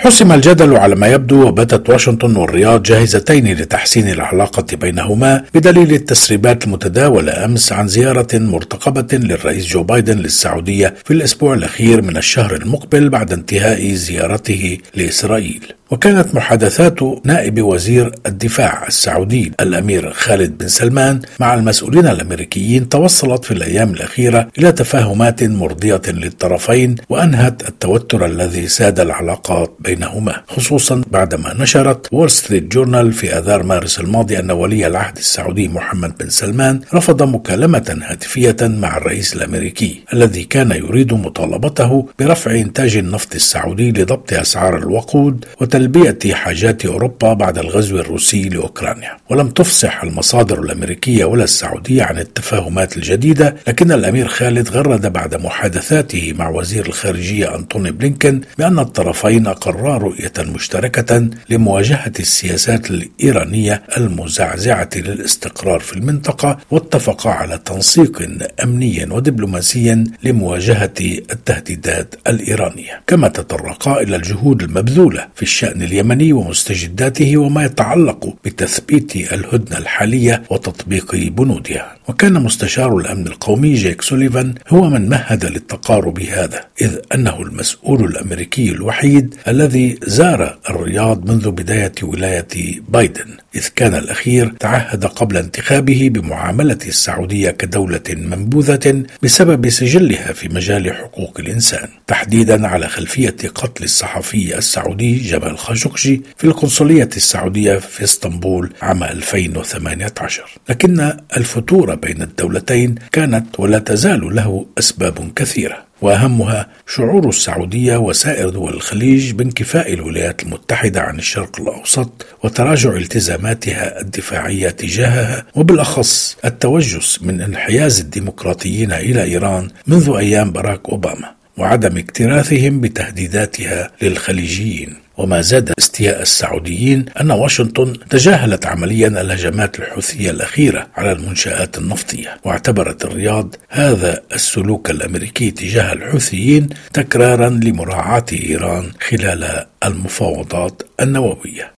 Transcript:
حسم الجدل على ما يبدو، وباتت واشنطن والرياض جاهزتين لتحسين العلاقة بينهما بدليل التسريبات المتداولة أمس عن زيارة مرتقبة للرئيس جو بايدن للسعودية في الأسبوع الأخير من الشهر المقبل بعد انتهاء زيارته لإسرائيل. وكانت محادثات نائب وزير الدفاع السعودي الأمير خالد بن سلمان مع المسؤولين الأمريكيين توصلت في الأيام الأخيرة إلى تفاهمات مرضية للطرفين، وأنهت التوتر الذي ساد العلاقات بينهما، خصوصا بعدما نشرت وول ستريت جورنال في آذار مارس الماضي أن ولي العهد السعودي محمد بن سلمان رفض مكالمة هاتفية مع الرئيس الأمريكي الذي كان يريد مطالبته برفع إنتاج النفط السعودي لضبط أسعار الوقود وتلبية حاجات أوروبا بعد الغزو الروسي لأوكرانيا. ولم تفصح المصادر الأمريكية ولا السعودية عن التفاهمات الجديدة، لكن الأمير خالد غرد بعد محادثاته مع وزير الخارجية أنتوني بلينكن بأن الطرفين أقرا رؤية مشتركة لمواجهة السياسات الإيرانية المزعزعة للاستقرار في المنطقة، واتفقا على تنسيق أمني ودبلوماسي لمواجهة التهديدات الإيرانية، كما تطرقا إلى الجهود المبذولة في الشأن اليمني ومستجداته وما يتعلق بتثبيت الهدنة الحالية وتطبيق بنودها. وكان مستشار الأمن القومي جيك سوليفان هو من مهد للتقارب هذا، إذ أنه المسؤول الأمريكي الوحيد الذي زار الرياض منذ بداية ولاية بايدن، إذ كان الأخير تعهد قبل انتخابه بمعاملة السعودية كدولة منبوذة بسبب سجلها في مجال حقوق الإنسان، تحديدا على خلفية قتل الصحفي السعودي جمال خاشقجي في القنصلية السعودية في اسطنبول عام 2018. لكن الفتور بين الدولتين كانت ولا تزال له أسباب كثيرة، وأهمها شعور السعودية وسائر دول الخليج بانكفاء الولايات المتحدة عن الشرق الأوسط وتراجع التزاماتها الدفاعية تجاهها، وبالأخص التوجس من انحياز الديمقراطيين إلى إيران منذ أيام باراك أوباما، وعدم اكتراثهم بتهديداتها للخليجيين. وما زاد استياء السعوديين أن واشنطن تجاهلت عمليا الهجمات الحوثية الأخيرة على المنشآت النفطية، واعتبرت الرياض هذا السلوك الأمريكي تجاه الحوثيين تكرارا لمراعاة إيران خلال المفاوضات النووية.